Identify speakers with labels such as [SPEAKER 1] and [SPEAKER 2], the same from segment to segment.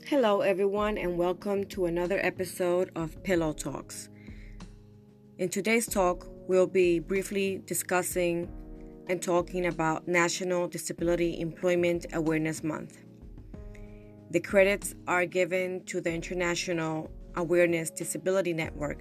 [SPEAKER 1] Hello, everyone, and welcome to another episode of Pillow Talks. In today's talk, we'll be briefly discussing and talking about National Disability Employment Awareness Month. The credits are given to the International Awareness Disability Network.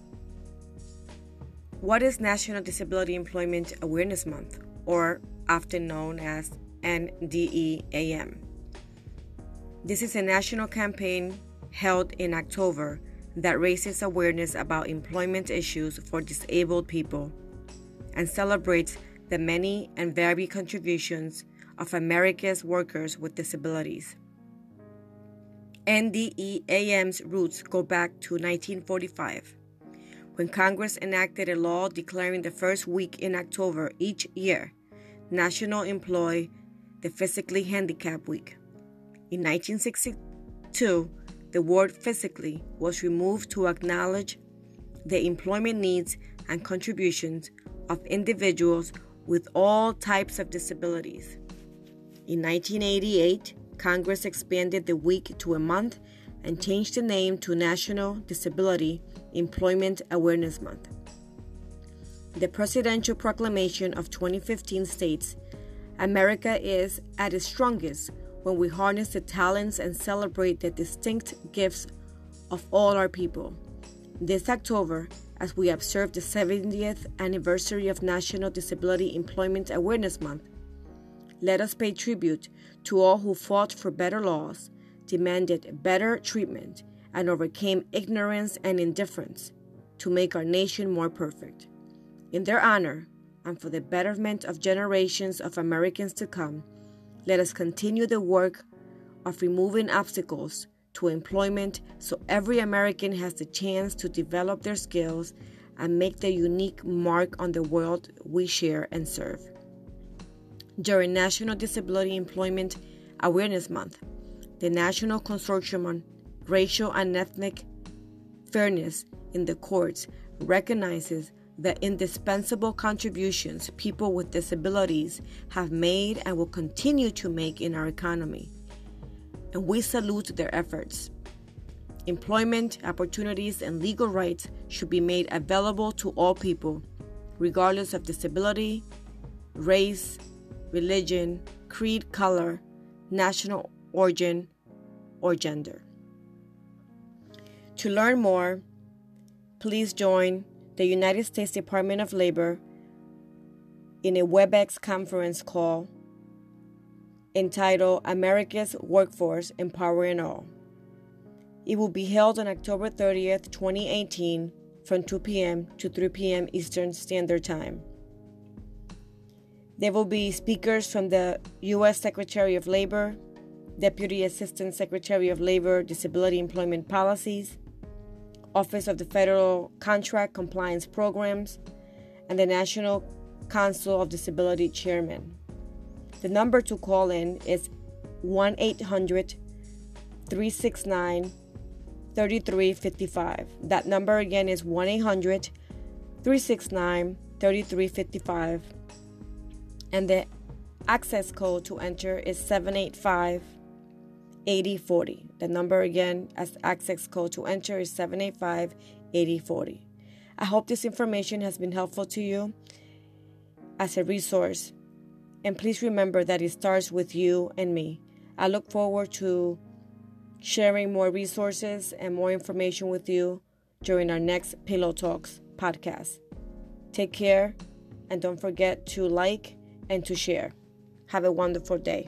[SPEAKER 1] What is National Disability Employment Awareness Month, or often known as NDEAM? This is a national campaign held in October that raises awareness about employment issues for disabled people and celebrates the many and varied contributions of America's workers with disabilities. NDEAM's roots go back to 1945, when Congress enacted a law declaring the first week in October each year National Employ the Physically Handicapped Week. In 1962, the word physically was removed to acknowledge the employment needs and contributions of individuals with all types of disabilities. In 1988, Congress expanded the week to a month and changed the name to National Disability Employment Awareness Month. The presidential proclamation of 2015 states, "America is at its strongest when we harness the talents and celebrate the distinct gifts of all our people." This October, as we observe the 70th anniversary of National Disability Employment Awareness Month, let us pay tribute to all who fought for better laws, demanded better treatment, and overcame ignorance and indifference to make our nation more perfect. In their honor, and for the betterment of generations of Americans to come, let us continue the work of removing obstacles to employment so every American has the chance to develop their skills and make their unique mark on the world we share and serve. During National Disability Employment Awareness Month, the National Consortium on Racial and Ethnic Fairness in the Courts recognizes the indispensable contributions people with disabilities have made and will continue to make in our economy, and we salute their efforts. Employment opportunities and legal rights should be made available to all people, regardless of disability, race, religion, creed, color, national origin, or gender. To learn more, please join the United States Department of Labor in a WebEx conference call entitled America's Workforce Empowering All. It will be held on October 30th, 2018 from 2 p.m. to 3 p.m. Eastern Standard Time. There will be speakers from the U.S. Secretary of Labor, Deputy Assistant Secretary of Labor, Disability Employment Policies, Office of the Federal Contract Compliance Programs, and the National Council of Disability Chairman. The number to call in is 1-800-369-3355. That number again is 1-800-369-3355. And the access code to enter is 785-8040. The number again as access code to enter is 785-8040. I hope this information has been helpful to you as a resource. And please remember that it starts with you and me. I look forward to sharing more resources and more information with you during our next Pillow Talks podcast. Take care, and don't forget to like and to share. Have a wonderful day.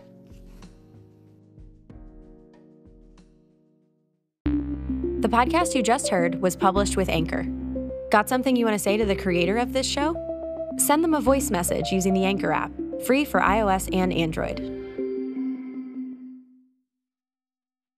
[SPEAKER 2] The podcast you just heard was published with Anchor. Got something you want to say to the creator of this show? Send them a voice message using the Anchor app, free for iOS and Android.